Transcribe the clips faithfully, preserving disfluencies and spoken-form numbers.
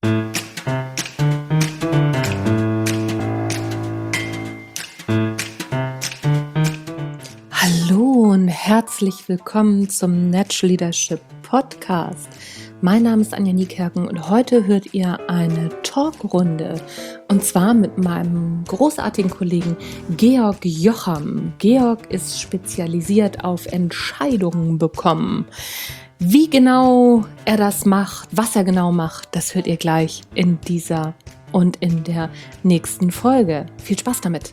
Hallo und herzlich willkommen zum Natural Leadership Podcast. Mein Name ist Anja Niekerken und heute hört ihr eine Talkrunde und zwar mit meinem großartigen Kollegen Georg Jocham. Georg ist spezialisiert auf Entscheidungen bekommen. Wie genau er das macht, was er genau macht, das hört ihr gleich in dieser und in der nächsten Folge. Viel Spaß damit!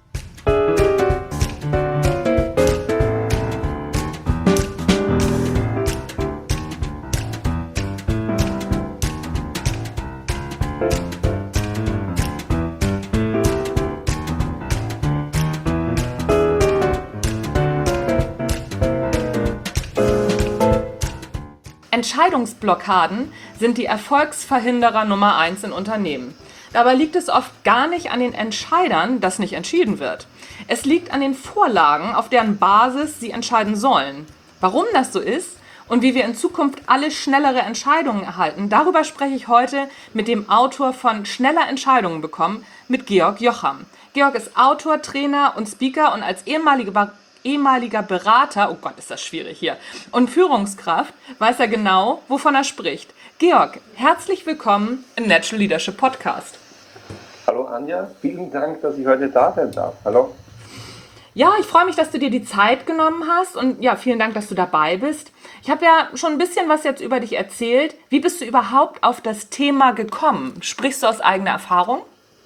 Entscheidungsblockaden sind die Erfolgsverhinderer Nummer eins in Unternehmen. Dabei liegt es oft gar nicht an den Entscheidern, dass nicht entschieden wird. Es liegt an den Vorlagen, auf deren Basis sie entscheiden sollen. Warum das so ist und wie wir in Zukunft alle schnellere Entscheidungen erhalten, darüber spreche ich heute mit dem Autor von Schneller Entscheidungen bekommen, mit Georg Jocham. Georg ist Autor, Trainer und Speaker und als ehemaliger ehemaliger Berater, oh Gott, ist das schwierig hier, und Führungskraft, weiß er genau, wovon er spricht. Georg, herzlich willkommen im Natural Leadership Podcast. Hallo Anja, vielen Dank, dass ich heute da sein darf. Hallo. Ja, ich freue mich, dass du dir die Zeit genommen hast und ja, vielen Dank, dass du dabei bist. Ich habe ja schon ein bisschen was jetzt über dich erzählt. Wie bist du überhaupt auf das Thema gekommen? Sprichst du aus eigener Erfahrung?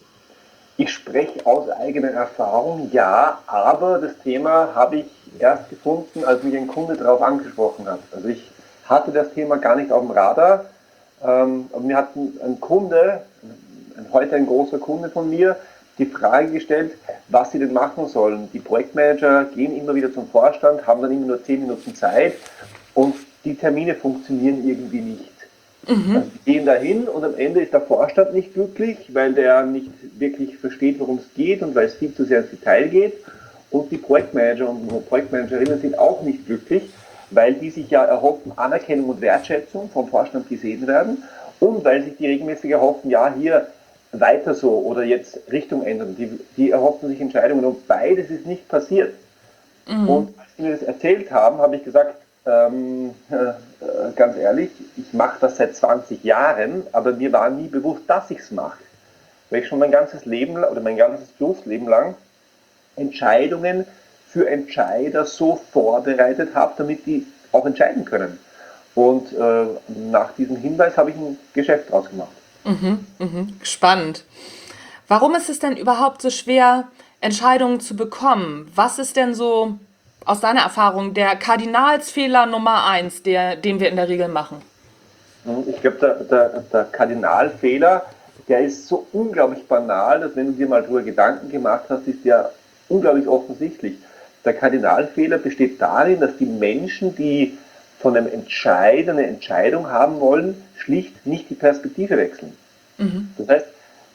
Ich spreche aus eigener Erfahrung, ja, aber das Thema habe ich erst gefunden, als mich ein Kunde darauf angesprochen hat. Also ich hatte das Thema gar nicht auf dem Radar, ähm, aber mir hat ein, ein Kunde, ein, heute ein großer Kunde von mir, die Frage gestellt, was sie denn machen sollen. Die Projektmanager gehen immer wieder zum Vorstand, haben dann immer nur zehn Minuten Zeit und die Termine funktionieren irgendwie nicht. Mhm. Also die gehen dahin und am Ende ist der Vorstand nicht glücklich, weil der nicht wirklich versteht, worum es geht und weil es viel zu sehr ins Detail geht. Und die Projektmanager und Projektmanagerinnen sind auch nicht glücklich, weil die sich ja erhoffen, Anerkennung und Wertschätzung vom Vorstand gesehen werden und weil sich die regelmäßig erhoffen, ja, hier weiter so oder jetzt Richtung ändern. Die, die erhoffen sich Entscheidungen und beides ist nicht passiert. Mhm. Und als sie mir das erzählt haben, habe ich gesagt, Ähm, äh, ganz ehrlich, ich mache das seit zwanzig Jahren, aber mir war nie bewusst, dass ich es mache. Weil ich schon mein ganzes Leben oder mein ganzes Berufsleben lang Entscheidungen für Entscheider so vorbereitet habe, damit die auch entscheiden können. Und äh, nach diesem Hinweis habe ich ein Geschäft draus gemacht. Mhm, mhm, spannend. Warum ist es denn überhaupt so schwer, Entscheidungen zu bekommen? Was ist denn so aus deiner Erfahrung der Kardinalsfehler Nummer eins, der, den wir in der Regel machen? Ich glaube, der, der, der Kardinalfehler, der ist so unglaublich banal, dass wenn du dir mal darüber Gedanken gemacht hast, ist der unglaublich offensichtlich. Der Kardinalfehler besteht darin, dass die Menschen, die von einem Entscheider eine Entscheidung haben wollen, schlicht nicht die Perspektive wechseln. Mhm. Das heißt,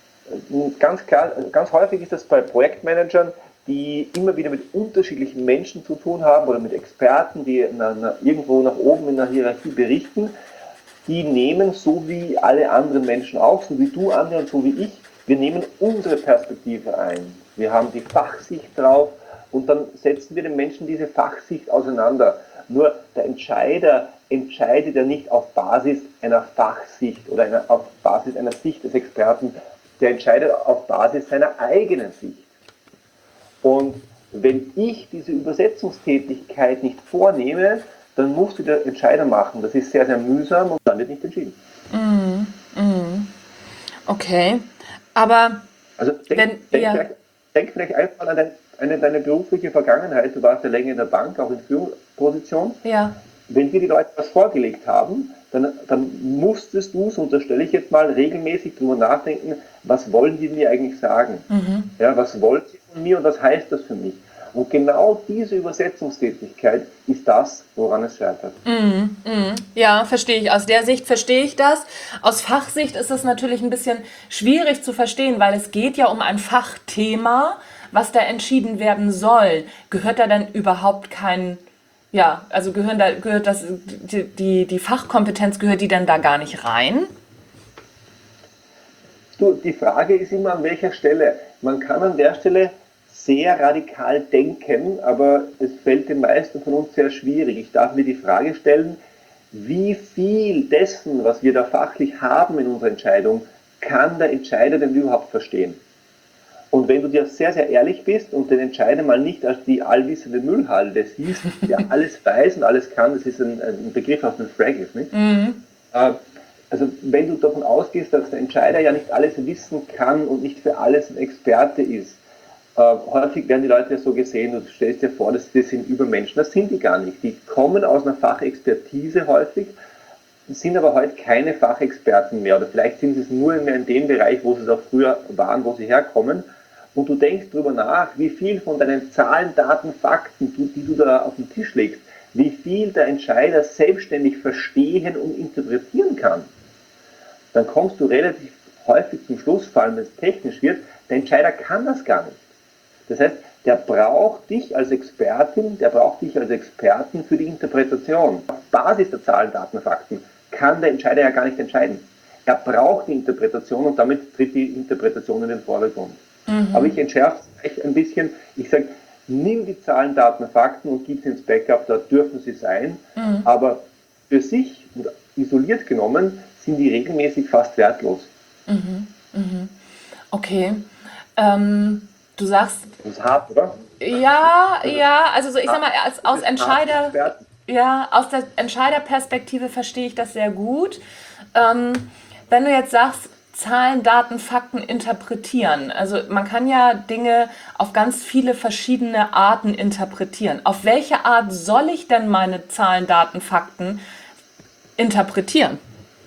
ganz klar, ganz häufig ist das bei Projektmanagern, die immer wieder mit unterschiedlichen Menschen zu tun haben oder mit Experten, die na, na, irgendwo nach oben in der Hierarchie berichten, die nehmen so wie alle anderen Menschen auch, so wie du, Anja, und so wie ich, wir nehmen unsere Perspektive ein. Wir haben die Fachsicht drauf und dann setzen wir den Menschen diese Fachsicht auseinander. Nur der Entscheider entscheidet ja nicht auf Basis einer Fachsicht oder einer, auf Basis einer Sicht des Experten, der entscheidet auf Basis seiner eigenen Sicht. Und wenn ich diese Übersetzungstätigkeit nicht vornehme, dann muss die der Entscheider machen. Das ist sehr, sehr mühsam und dann wird nicht entschieden. Mm, mm. Okay, aber also denk, wenn, denk, ja. vielleicht, denk vielleicht einfach an deine, eine, deine berufliche Vergangenheit. Du warst ja länger in der Bank, auch in Führungsposition. Ja. Wenn dir die Leute was vorgelegt haben, dann, dann musstest du, so unterstelle ich jetzt mal, regelmäßig drüber nachdenken, was wollen die mir eigentlich sagen? Mhm. Ja, was wollen sie von mir und was heißt das für mich? Und genau diese Übersetzungstätigkeit ist das, woran es scheitert. Mm, mm. Ja, verstehe ich. Aus der Sicht verstehe ich das. Aus Fachsicht ist es natürlich ein bisschen schwierig zu verstehen, weil es geht ja um ein Fachthema, was da entschieden werden soll. Gehört da dann überhaupt kein, ja, also gehören da, gehört das, die, die, die Fachkompetenz, gehört die dann da gar nicht rein? Du, die Frage ist immer, an welcher Stelle. Man kann an der Stelle sehr radikal denken, aber es fällt den meisten von uns sehr schwierig. Ich darf mir die Frage stellen, wie viel dessen, was wir da fachlich haben in unserer Entscheidung, kann der Entscheider denn überhaupt verstehen? Und wenn du dir sehr, sehr ehrlich bist und den Entscheider mal nicht als die allwissende Müllhalde siehst, der alles weiß und alles kann, das ist ein, ein Begriff aus dem Frag ist, nicht? Mhm. Also wenn du davon ausgehst, dass der Entscheider ja nicht alles wissen kann und nicht für alles ein Experte ist, äh, häufig werden die Leute ja so gesehen, du stellst dir vor, dass das sind Übermenschen. Das sind die gar nicht. Die kommen aus einer Fachexpertise häufig, sind aber heute keine Fachexperten mehr oder vielleicht sind sie es nur mehr in dem Bereich, wo sie es auch früher waren, wo sie herkommen. Und du denkst darüber nach, wie viel von deinen Zahlen, Daten, Fakten, die, die du da auf den Tisch legst, wie viel der Entscheider selbstständig verstehen und interpretieren kann, dann kommst du relativ häufig zum Schluss, vor allem wenn es technisch wird, der Entscheider kann das gar nicht. Das heißt, der braucht dich als Expertin, der braucht dich als Experten für die Interpretation. Auf Basis der Zahlen, Daten, Fakten kann der Entscheider ja gar nicht entscheiden. Er braucht die Interpretation und damit tritt die Interpretation in den Vordergrund. Mhm. Aber ich entschärfe es echt ein bisschen. Ich sage, nimm die Zahlen, Daten, Fakten und gib sie ins Backup, da dürfen sie sein. Mhm. Aber für sich und isoliert genommen sind die regelmäßig fast wertlos. Mhm. Mhm. Okay. Ähm, du sagst... Das ist hart, oder? Ja, ja, also so, ich sag mal, als, aus Entscheider... Ja, aus der Entscheiderperspektive verstehe ich das sehr gut. Ähm, wenn du jetzt sagst, Zahlen, Daten, Fakten interpretieren. Also man kann ja Dinge auf ganz viele verschiedene Arten interpretieren. Auf welche Art soll ich denn meine Zahlen, Daten, Fakten interpretieren?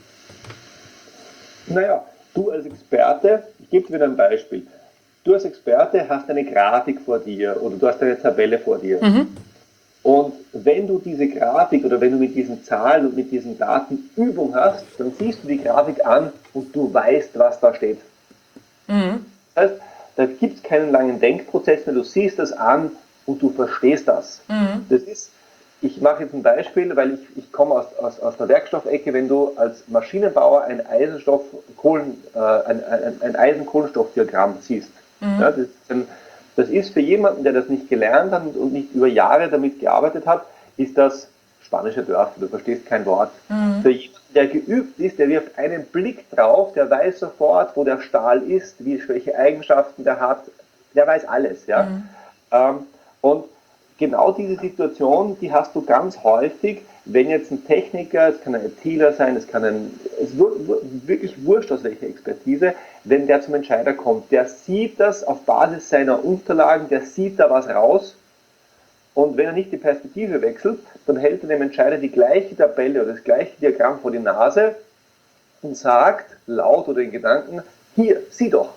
Naja, du als Experte, ich gebe dir wieder ein Beispiel. Du als Experte hast eine Grafik vor dir oder du hast eine Tabelle vor dir. Mhm. Und wenn du diese Grafik oder wenn du mit diesen Zahlen und mit diesen Daten Übung hast, dann siehst du die Grafik an und du weißt, was da steht. Mhm. Das heißt, da gibt es keinen langen Denkprozess mehr, du siehst das an und du verstehst das. Mhm. Das ist, ich mache jetzt ein Beispiel, weil ich, ich komme aus, aus, aus der Werkstoffecke, wenn du als Maschinenbauer ein, Eisenstoff, Kohlen, äh, ein, ein, ein Eisen-Kohlenstoff-Diagramm siehst. Mhm. Ja, das ist ein, Das ist für jemanden, der das nicht gelernt hat und nicht über Jahre damit gearbeitet hat, ist das spanische Dörfer, du verstehst kein Wort. Mhm. Für jemanden, der geübt ist, der wirft einen Blick drauf, der weiß sofort, wo der Stahl ist, wie, welche Eigenschaften der hat, der weiß alles. Ja? Mhm. Ähm, und genau diese Situation, die hast du ganz häufig, wenn jetzt ein Techniker, es kann ein ITler sein, es kann ein, es ist wirklich wurscht aus welcher Expertise, wenn der zum Entscheider kommt, der sieht das auf Basis seiner Unterlagen, der sieht da was raus und wenn er nicht die Perspektive wechselt, dann hält er dem Entscheider die gleiche Tabelle oder das gleiche Diagramm vor die Nase und sagt, laut oder in Gedanken, hier, sieh doch.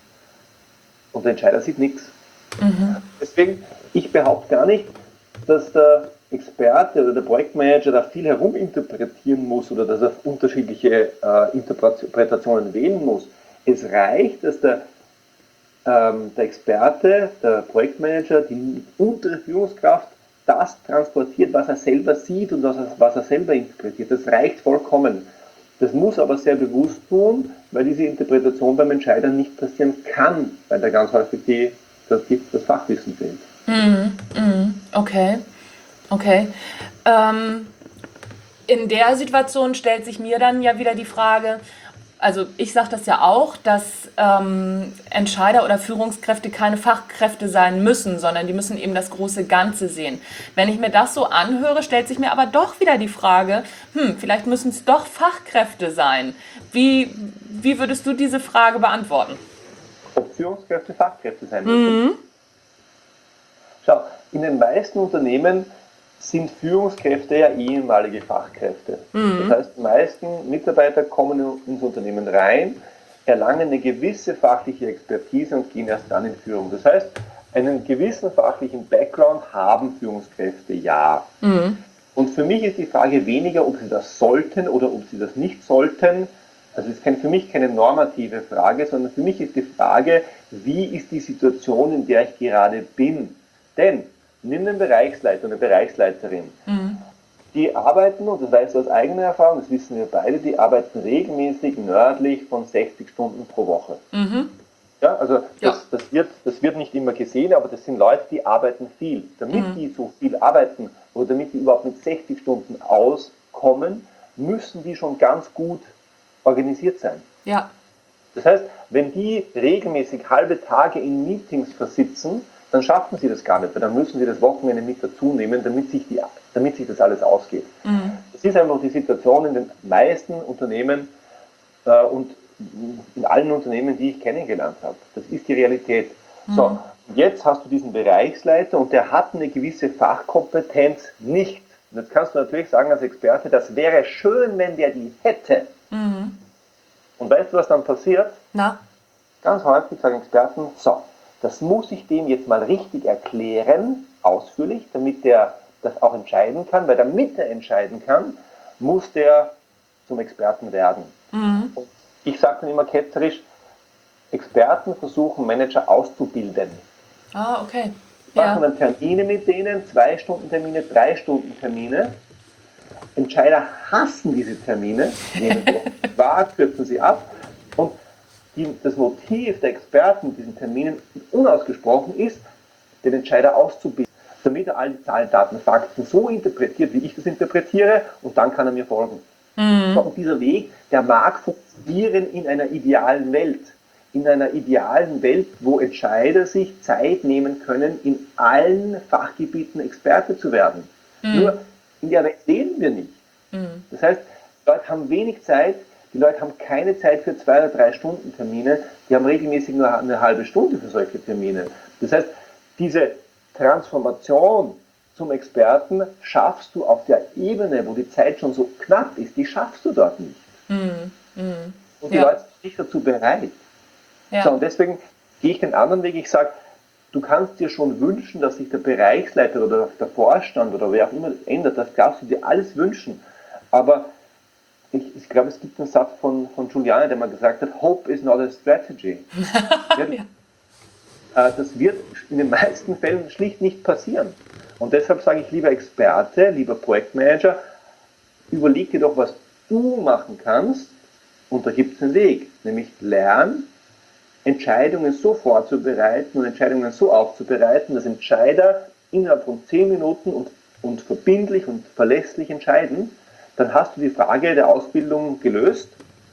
Und der Entscheider sieht nichts. Mhm. Deswegen, ich behaupte gar nicht, dass der Experte oder der Projektmanager da viel heruminterpretieren muss oder dass er unterschiedliche äh, Interpretationen wählen muss. Es reicht, dass der, ähm, der Experte, der Projektmanager, die untere Führungskraft das transportiert, was er selber sieht und was er, was er selber interpretiert. Das reicht vollkommen. Das muss aber sehr bewusst tun, weil diese Interpretation beim Entscheider nicht passieren kann, weil da ganz häufig die, das, das Fachwissen fehlt. Mm, mm, okay, okay. Ähm, in der Situation stellt sich mir dann ja wieder die Frage, also ich sage das ja auch, dass ähm, Entscheider oder Führungskräfte keine Fachkräfte sein müssen, sondern die müssen eben das große Ganze sehen. Wenn ich mir das so anhöre, stellt sich mir aber doch wieder die Frage, hm, vielleicht müssen es doch Fachkräfte sein. Wie, wie würdest du diese Frage beantworten? Ob Führungskräfte Fachkräfte sein müssen? Mhm. Schau, in den meisten Unternehmen sind Führungskräfte ja ehemalige Fachkräfte. Mhm. Das heißt, die meisten Mitarbeiter kommen ins Unternehmen rein, erlangen eine gewisse fachliche Expertise und gehen erst dann in Führung. Das heißt, einen gewissen fachlichen Background haben Führungskräfte, ja. Mhm. Und für mich ist die Frage weniger, ob sie das sollten oder ob sie das nicht sollten. Also es ist für mich keine normative Frage, sondern für mich ist die Frage, wie ist die Situation, in der ich gerade bin. Denn, nimm den Bereichsleiter, eine Bereichsleiterin. Mhm. Die arbeiten, und das weißt du aus eigener Erfahrung, das wissen wir beide, die arbeiten regelmäßig nördlich von sechzig Stunden pro Woche. Mhm. Ja, also Ja. das, das, wird, das wird nicht immer gesehen, aber das sind Leute, die arbeiten viel. Damit Mhm. die so viel arbeiten oder damit die überhaupt mit sechzig Stunden auskommen, müssen die schon ganz gut organisiert sein. Ja. Das heißt, wenn die regelmäßig halbe Tage in Meetings versitzen, dann schaffen sie das gar nicht, weil dann müssen sie das Wochenende mit dazu nehmen, damit sich, die, damit sich das alles ausgeht. Mhm. Das ist einfach die Situation in den meisten Unternehmen äh, und in allen Unternehmen, die ich kennengelernt habe. Das ist die Realität. Mhm. So, jetzt hast du diesen Bereichsleiter und der hat eine gewisse Fachkompetenz nicht. Und jetzt kannst du natürlich sagen als Experte, das wäre schön, wenn der die hätte. Mhm. Und weißt du, was dann passiert? Na? Ganz häufig sagen Experten, so, das muss ich dem jetzt mal richtig erklären, ausführlich, damit der das auch entscheiden kann, weil damit er entscheiden kann, muss der zum Experten werden. Mhm. Und ich sage dann immer ketzerisch, Experten versuchen Manager auszubilden. Ah, okay. Machen Ja. dann Termine mit denen, zwei Stunden Termine, drei Stunden Termine. Entscheider hassen diese Termine, nehmen sie wahr, kürzen sie ab. Und die, das Motiv der Experten mit diesen Terminen unausgesprochen ist, den Entscheider auszubilden, damit er all die Zahlen, Daten, Fakten so interpretiert, wie ich das interpretiere, und dann kann er mir folgen. Mhm. Und dieser Weg, der mag funktionieren in einer idealen Welt. In einer idealen Welt, wo Entscheider sich Zeit nehmen können, in allen Fachgebieten Experte zu werden. Mhm. Nur in der Welt leben wir nicht. Mhm. Das heißt, die Leute haben wenig Zeit, die Leute haben keine Zeit für zwei oder drei Stunden Termine, die haben regelmäßig nur eine halbe Stunde für solche Termine. Das heißt, diese Transformation zum Experten schaffst du auf der Ebene, wo die Zeit schon so knapp ist, die schaffst du dort nicht. Mhm. Mhm. Und die Ja. Leute sind nicht dazu bereit. Ja. So, und deswegen gehe ich den anderen Weg, ich sage, du kannst dir schon wünschen, dass sich der Bereichsleiter oder der Vorstand oder wer auch immer ändert, das darfst du dir alles wünschen. Aber ich, ich glaube, es gibt einen Satz von, von Giuliani, der mal gesagt hat, Hope is not a strategy. Ja, du, Ja. äh, das wird in den meisten Fällen schlicht nicht passieren. Und deshalb sage ich, lieber Experte, lieber Projektmanager, überleg dir doch, was du machen kannst, und da gibt es einen Weg, nämlich lern, Entscheidungen so vorzubereiten und Entscheidungen so aufzubereiten, dass Entscheider innerhalb von zehn Minuten und, und verbindlich und verlässlich entscheiden. Dann hast du die Frage der Ausbildung gelöst.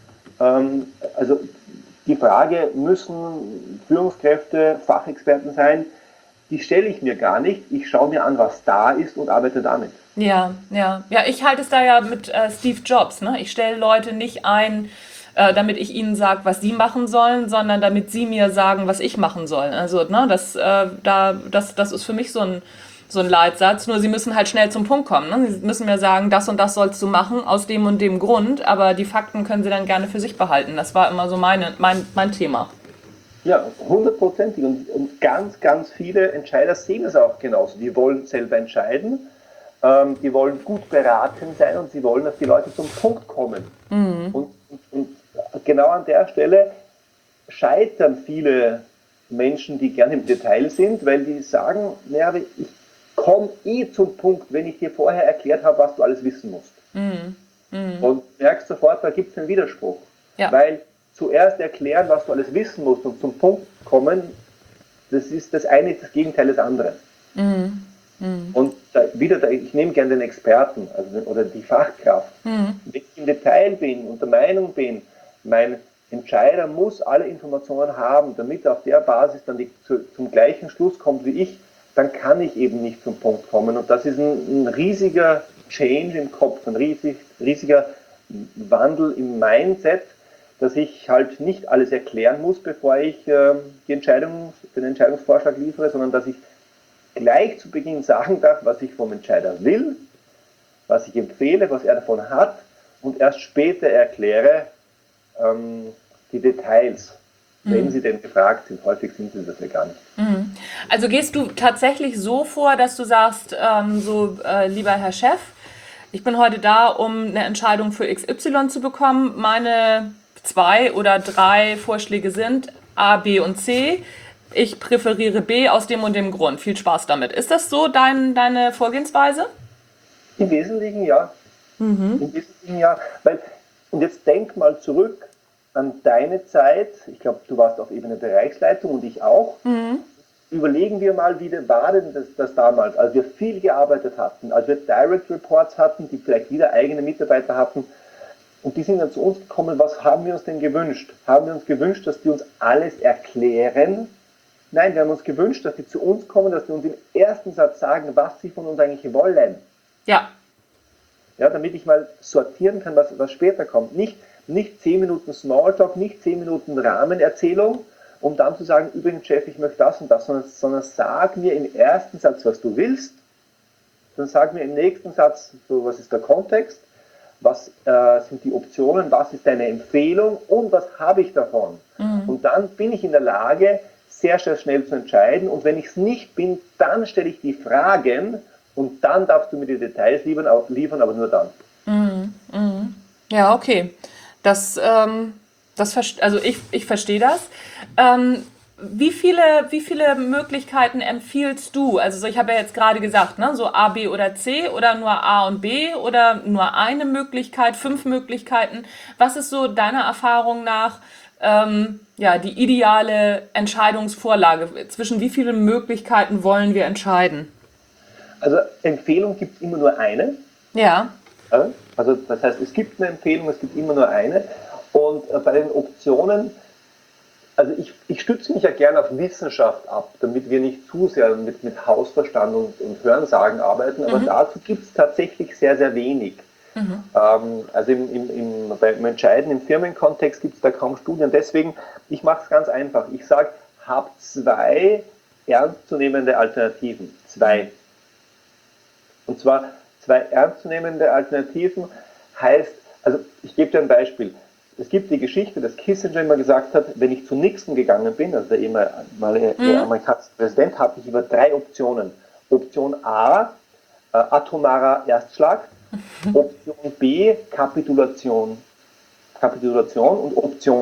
Ähm, also die Frage, müssen Führungskräfte Fachexperten sein, die stelle ich mir gar nicht. Ich schaue mir an, was da ist und arbeite damit. Ja, ja. Ja, ich halte es da ja mit äh, Steve Jobs. Ne? Ich stelle Leute nicht ein, äh, damit ich ihnen sage, was sie machen sollen, sondern damit sie mir sagen, was ich machen soll. Also, ne, das, äh, da, das, das ist für mich so ein, so ein Leitsatz. Nur sie müssen halt schnell zum Punkt kommen. Ne? Sie müssen mir sagen, das und das sollst du machen, aus dem und dem Grund. Aber die Fakten können sie dann gerne für sich behalten. Das war immer so meine, mein, mein Thema. Ja, hundertprozentig. Und, und ganz, ganz viele Entscheider sehen es auch genauso. Die wollen selber entscheiden, ähm, die wollen gut beraten sein und sie wollen, dass die Leute zum Punkt kommen. Mhm. Und, und, und genau an der Stelle scheitern viele Menschen, die gerne im Detail sind, weil die sagen, naja, ich komme eh zum Punkt, wenn ich dir vorher erklärt habe, was du alles wissen musst. Mhm. Mhm. Und merkst sofort, da gibt es einen Widerspruch. Ja. Weil zuerst erklären, was du alles wissen musst und zum Punkt kommen, das ist das eine ist das Gegenteil des anderen. Mhm. Mhm. Und da, wieder, da, ich nehme gerne den Experten also, oder die Fachkraft. Mhm. Wenn ich im Detail bin und der Meinung bin, mein Entscheider muss alle Informationen haben, damit er auf der Basis dann die, zu, zum gleichen Schluss kommt wie ich, dann kann ich eben nicht zum Punkt kommen. Und das ist ein, ein riesiger Change im Kopf, ein riesig, riesiger Wandel im Mindset, dass ich halt nicht alles erklären muss, bevor ich äh, die Entscheidung, den Entscheidungsvorschlag liefere, sondern dass ich gleich zu Beginn sagen darf, was ich vom Entscheider will, was ich empfehle, was er davon hat und erst später erkläre ähm, die Details, mhm. wenn sie denn gefragt sind. Häufig sind sie das ja gar nicht. Mhm. Also gehst du tatsächlich so vor, dass du sagst, ähm, so äh, lieber Herr Chef, ich bin heute da, um eine Entscheidung für X Y zu bekommen. Meine zwei oder drei Vorschläge sind A, B und C. Ich präferiere B aus dem und dem Grund. Viel Spaß damit. Ist das so dein, deine Vorgehensweise? Im Wesentlichen ja. Mhm. Im Wesentlichen ja. Weil, und jetzt denk mal zurück an deine Zeit. Ich glaube, du warst auf Ebene Bereichsleitung und ich auch. Mhm. Überlegen wir mal, wie war denn das, das damals, als wir viel gearbeitet hatten, als wir Direct Reports hatten, die vielleicht wieder eigene Mitarbeiter hatten und die sind dann zu uns gekommen, was haben wir uns denn gewünscht? Haben wir uns gewünscht, dass die uns alles erklären? Nein, wir haben uns gewünscht, dass die zu uns kommen, dass die uns im ersten Satz sagen, was sie von uns eigentlich wollen. Ja. Ja, damit ich mal sortieren kann, was, was später kommt. Nicht, nicht zehn Minuten Smalltalk, nicht zehn Minuten Rahmenerzählung, um dann zu sagen, übrigens Chef, ich möchte das und das, sondern, sondern sag mir im ersten Satz, was du willst, dann sag mir im nächsten Satz, so, was ist der Kontext, was äh, sind die Optionen, was ist deine Empfehlung und was habe ich davon. Mhm. Und dann bin ich in der Lage, sehr, sehr schnell zu entscheiden und wenn ich es nicht bin, dann stelle ich die Fragen und dann darfst du mir die Details liefern, liefern aber nur dann. Mhm. Mhm. Ja, okay. Das, ähm, das also ich, ich verstehe das. Ähm, wie viele, wie viele Möglichkeiten empfiehlst du? Also so, ich habe ja jetzt gerade gesagt, ne, so A, B oder C oder nur A und B oder nur eine Möglichkeit, fünf Möglichkeiten. Was ist so deiner Erfahrung nach ähm, ja, die ideale Entscheidungsvorlage? Zwischen wie viele Möglichkeiten wollen wir entscheiden? Also Empfehlung gibt es immer nur eine. Ja. Also das heißt, es gibt eine Empfehlung, es gibt immer nur eine. Und bei den Optionen, also ich, ich stütze mich ja gerne auf Wissenschaft ab, damit wir nicht zu sehr mit, mit Hausverstand und, und Hörensagen arbeiten, aber mhm. dazu gibt es tatsächlich sehr, sehr wenig. Mhm. Ähm, also im, im, im, beim Entscheiden im Firmenkontext gibt es da kaum Studien. Deswegen, ich mache es ganz einfach. Ich sage, hab zwei ernstzunehmende Alternativen. Zwei. Und zwar zwei ernstzunehmende Alternativen heißt, also ich gebe dir ein Beispiel. Es gibt die Geschichte, dass Kissinger immer gesagt hat, wenn ich zu Nixon gegangen bin, also der ehemalige mhm. amerikanische Präsident, hatte ich über drei Optionen. Option A, äh, atomarer Erstschlag. Option B, Kapitulation. Kapitulation und Option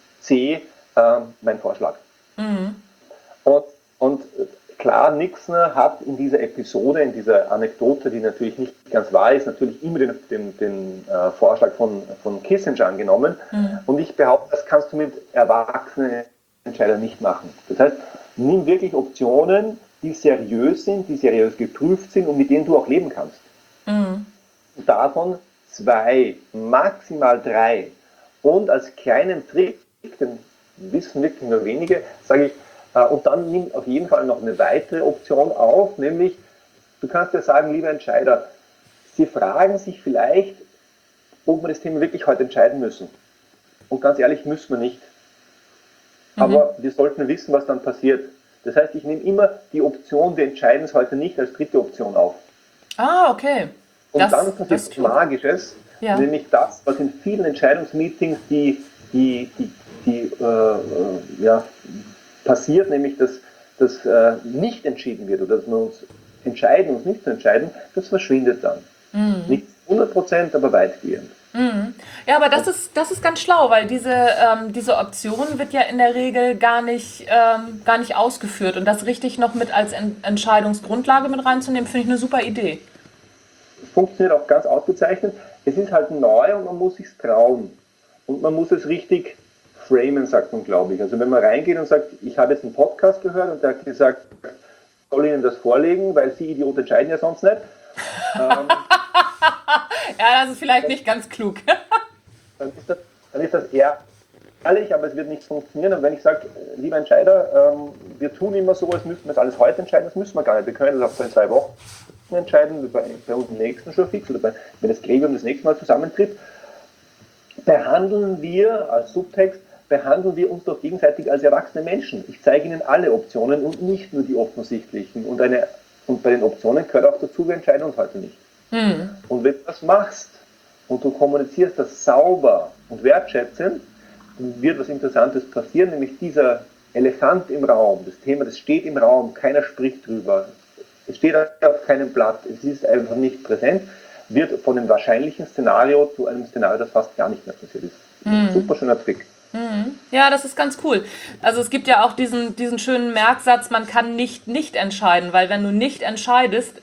C, äh, mein Vorschlag. Mhm. Und, und klar, Nixon hat in dieser Episode, in dieser Anekdote, die natürlich nicht ganz wahr ist, natürlich immer den, den, den äh, Vorschlag von, von Kissinger angenommen. Mhm. Und ich behaupte, das kannst du mit erwachsenen Entscheidern nicht machen. Das heißt, nimm wirklich Optionen, die seriös sind, die seriös geprüft sind und mit denen du auch leben kannst. Mhm. Und davon zwei, maximal drei. Und als kleinen Trick, den wissen wirklich nur wenige, sage ich, und dann nimm auf jeden Fall noch eine weitere Option auf, nämlich, du kannst ja sagen, lieber Entscheider, Sie fragen sich vielleicht, ob wir das Thema wirklich heute entscheiden müssen. Und ganz ehrlich, müssen wir nicht. Mhm. Aber wir sollten wissen, was dann passiert. Das heißt, ich nehme immer die Option, wir entscheiden es heute nicht, als dritte Option auf. Ah, okay. Und das, dann passiert Magisches, ja. Nämlich das, was in vielen Entscheidungsmeetings die, die, die, die äh, ja, passiert, nämlich dass das äh, nicht entschieden wird oder dass wir uns entscheiden, uns nicht zu entscheiden, das verschwindet dann. Mhm. Nicht hundert Prozent, aber weitgehend. Mhm. Ja, aber das ist, das ist ganz schlau, weil diese, ähm, diese Option wird ja in der Regel gar nicht, ähm, gar nicht ausgeführt und das richtig noch mit als en- Entscheidungsgrundlage mit reinzunehmen, finde ich eine super Idee. Funktioniert auch ganz ausgezeichnet. Es ist halt neu und man muss sich trauen und man muss es richtig framen, sagt man, glaube ich. Also wenn man reingeht und sagt, ich habe jetzt einen Podcast gehört und der hat gesagt, ich soll Ihnen das vorlegen, weil Sie Idiot entscheiden ja sonst nicht. ähm, ja, das ist vielleicht nicht ganz klug. dann, ist das, dann ist das ehrlich, aber es wird nicht funktionieren. Und wenn ich sage, lieber Entscheider, ähm, wir tun immer so, als müssten wir das alles heute entscheiden, das müssen wir gar nicht. Wir können das auch in zwei Wochen entscheiden, bei, bei uns im nächsten schon fix oder bei, wenn das Gremium das nächste Mal zusammentritt. Behandeln wir als Subtext, behandeln wir uns doch gegenseitig als erwachsene Menschen. Ich zeige Ihnen alle Optionen und nicht nur die offensichtlichen. Und, eine, und bei den Optionen gehört auch dazu, wir entscheiden uns heute nicht. Mhm. Und wenn du das machst und du kommunizierst das sauber und wertschätzend, dann wird was Interessantes passieren, nämlich dieser Elefant im Raum, das Thema, das steht im Raum, keiner spricht drüber, es steht auf keinem Blatt, es ist einfach nicht präsent, wird von dem wahrscheinlichen Szenario zu einem Szenario, das fast gar nicht mehr passiert ist. Mhm. Super schöner Trick. Ja, das ist ganz cool. Also es gibt ja auch diesen, diesen schönen Merksatz, man kann nicht nicht entscheiden, weil wenn du nicht entscheidest,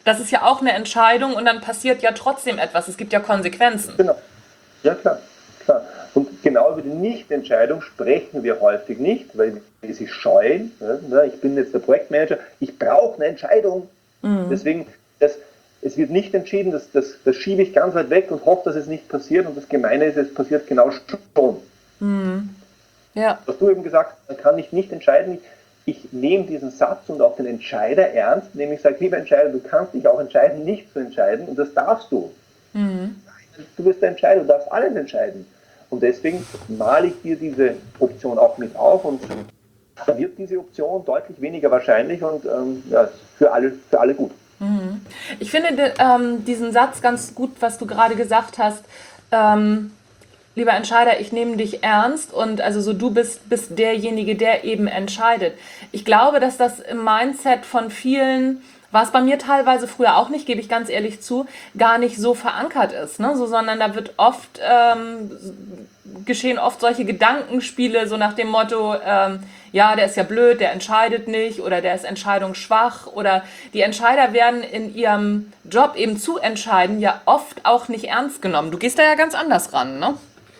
Das ist ja auch eine Entscheidung und dann passiert ja trotzdem etwas. Es gibt ja Konsequenzen. Genau. Ja, klar. klar. Und genau über die Nichtentscheidung sprechen wir häufig nicht, weil wir sie scheuen. Ich bin jetzt der Projektmanager, ich brauche eine Entscheidung. Mhm. Deswegen, das, es wird nicht entschieden, das, das, das schiebe ich ganz weit weg und hoffe, dass es nicht passiert. Und das Gemeine ist, es passiert genau schon. Mhm. Ja. Was du eben gesagt hast, man kann nicht nicht entscheiden. Ich nehme diesen Satz und auch den Entscheider ernst, nämlich sage, lieber Entscheider, du kannst dich auch entscheiden, nicht zu entscheiden, und das darfst du. Mhm. Du bist der Entscheider, du darfst alles entscheiden. Und deswegen male ich dir diese Option auch mit auf, und dann wird diese Option deutlich weniger wahrscheinlich und ähm, ja, für alle, für alle gut. Mhm. Ich finde ähm, diesen Satz ganz gut, was du gerade gesagt hast. Ähm, Lieber Entscheider, ich nehme dich ernst, und also so du bist, bist derjenige, der eben entscheidet. Ich glaube, dass das im Mindset von vielen, war es bei mir teilweise früher auch nicht, gebe ich ganz ehrlich zu, gar nicht so verankert ist, ne? So, sondern da wird oft, ähm, geschehen oft solche Gedankenspiele, so nach dem Motto, ähm, ja, der ist ja blöd, der entscheidet nicht, oder der ist entscheidungsschwach, oder die Entscheider werden in ihrem Job eben zu entscheiden ja oft auch nicht ernst genommen. Du gehst da ja ganz anders ran, ne?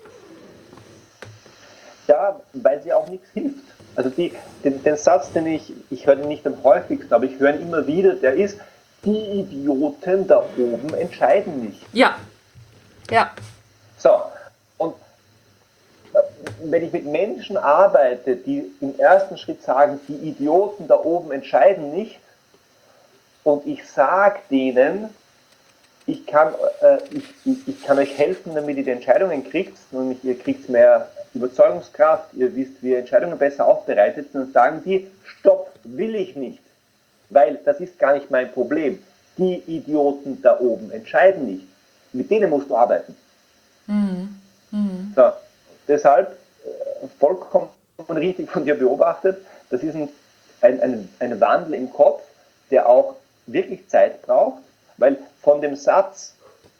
Ja, weil sie auch nichts hilft. Also die, den, den Satz, den ich, ich höre den nicht am häufigsten, aber ich höre ihn immer wieder, der ist, die Idioten da oben entscheiden nicht. Ja, ja. So, und wenn ich mit Menschen arbeite, die im ersten Schritt sagen, die Idioten da oben entscheiden nicht, und ich sage denen, ich kann, äh, ich, ich, ich kann euch helfen, damit ihr die Entscheidungen kriegt, nämlich ihr kriegt mehr Überzeugungskraft, ihr wisst, wie ihr Entscheidungen besser aufbereitet, dann sagen die, stopp, will ich nicht, weil das ist gar nicht mein Problem. Die Idioten da oben entscheiden nicht. Mit denen musst du arbeiten. Mhm. Mhm. So, deshalb äh, vollkommen richtig von dir beobachtet, das ist ein, ein, ein, ein Wandel im Kopf, der auch wirklich Zeit braucht, weil von dem Satz,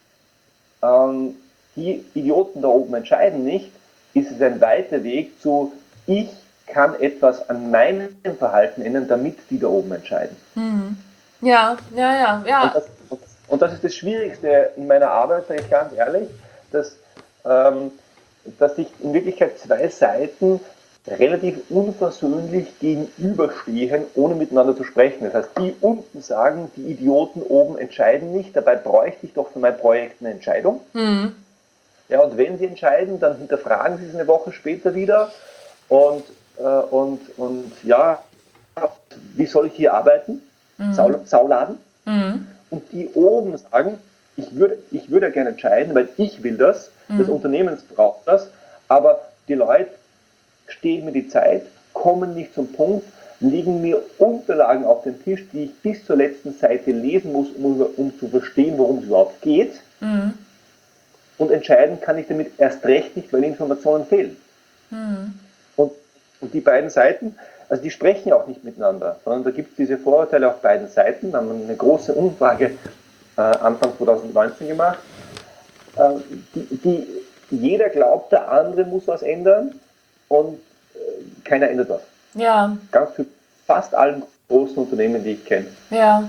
ähm, die Idioten da oben entscheiden nicht, ist es ein weiter Weg zu, ich kann etwas an meinem Verhalten ändern, damit die da oben entscheiden. Mhm. Ja, ja, ja, ja. Und das, und das ist das Schwierigste in meiner Arbeit, sage ich ganz ehrlich, dass, ähm, dass sich in Wirklichkeit zwei Seiten relativ unversöhnlich gegenüberstehen, ohne miteinander zu sprechen. Das heißt, die unten sagen, die Idioten oben entscheiden nicht, dabei bräuchte ich doch für mein Projekt eine Entscheidung. Mhm. Ja, und wenn sie entscheiden, dann hinterfragen sie es eine Woche später wieder und, äh, und, und ja, wie soll ich hier arbeiten? Mhm. Sau, Sauladen. Mhm. Und die oben sagen, ich würde, ich würde gerne entscheiden, weil ich will das, mhm. das Unternehmen braucht das, aber die Leute stehen mir die Zeit, kommen nicht zum Punkt, legen mir Unterlagen auf den Tisch, die ich bis zur letzten Seite lesen muss, um, um zu verstehen, worum es überhaupt geht. Mhm. Und entscheiden kann ich damit erst recht nicht, weil Informationen fehlen. Mhm. Und, und die beiden Seiten, also die sprechen auch nicht miteinander, sondern da gibt es diese Vorurteile auf beiden Seiten. Da haben wir eine große Umfrage äh, Anfang zwanzig neunzehn gemacht. Äh, die, die, jeder glaubt, der andere muss was ändern und äh, keiner ändert was. Ja. Ganz für fast allen großen Unternehmen, die ich kenne. Ja.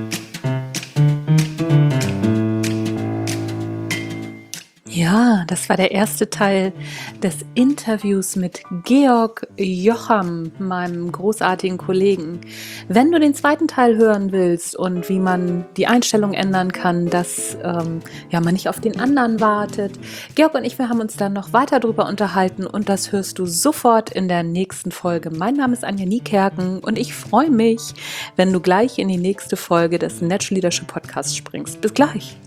Ja, das war der erste Teil des Interviews mit Georg Jocham, meinem großartigen Kollegen. Wenn du den zweiten Teil hören willst und wie man die Einstellung ändern kann, dass ähm, ja, man nicht auf den anderen wartet, Georg und ich, wir haben uns dann noch weiter darüber unterhalten, und das hörst du sofort in der nächsten Folge. Mein Name ist Anja Niekerken und ich freue mich, wenn du gleich in die nächste Folge des Natural Leadership Podcasts springst. Bis gleich!